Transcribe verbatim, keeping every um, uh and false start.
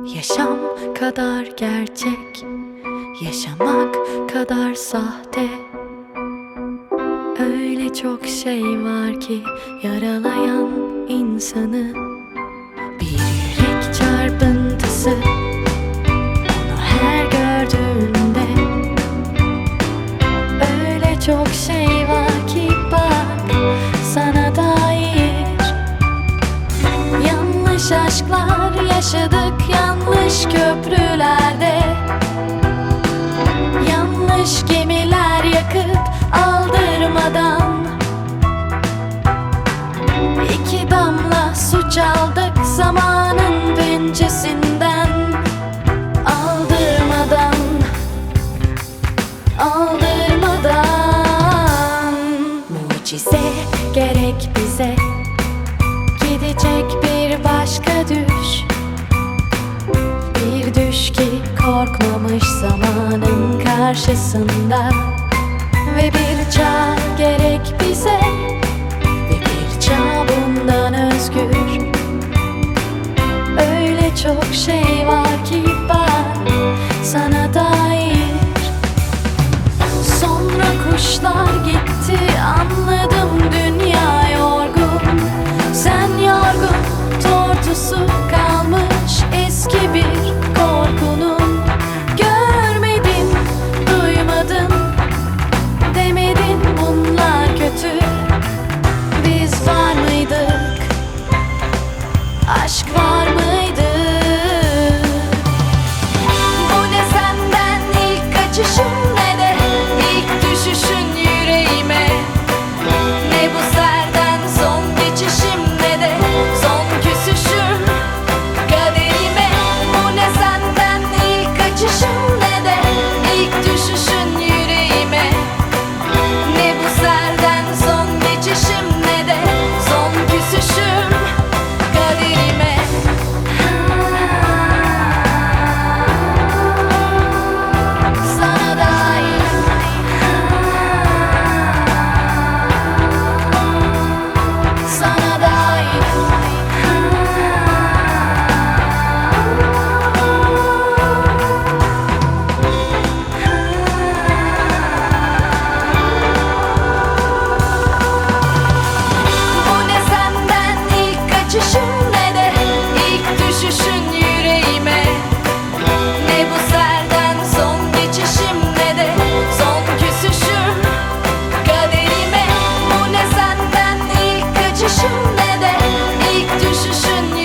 Yaşam kadar gerçek, yaşamak kadar sahte. Öyle çok şey var ki yaralayan insanı. Bir yürek çarpıntısı onu her gördüğünde. Öyle çok şey var ki bak sana dair. Yanlış aşklar yaşadık yanlış köprülerde. Yanlış gemiler yakıp aldırmadan. İki damla su çaldık zamanın pençesinden. Aldırmadan, aldırmadan. Mucize gerek bize, gidecek bir başka düş. Bir düş ki korkmamış zamanın karşısında. Ve bir çağ gerek bize, ve bir çağ bundan özgür. Öyle çok şey var ki bak sana dair. Sonra kuşlar gitti anladım, dünya yorgun. Sen yorgun, tortusu kalmış eski bir korkunun. Görmedin, duymadın, demedin bunlar kötü. Biz var mıydık? Aşk var mıydı? Bu ne senden ilk kaçışın, ne de ilk düşüşün yüreğime. Ne bu serden son geçişim, ne de son küsüşüm kaderime. Bu ne senden ilk kaçışın, ne de ilk düşüşün yüreğime. Ne bu serden son geçişim, ne de son küsüşüm kaderime. Sana dair, sana dair. Bu ne senden ilk kaçışın, ne de ilk düşüşün yüreğime. Ne bu serden son geçişim, ne de son küsüşüm kaderime. Bu ne senden ilk kaçışın, ne de ilk düşüşün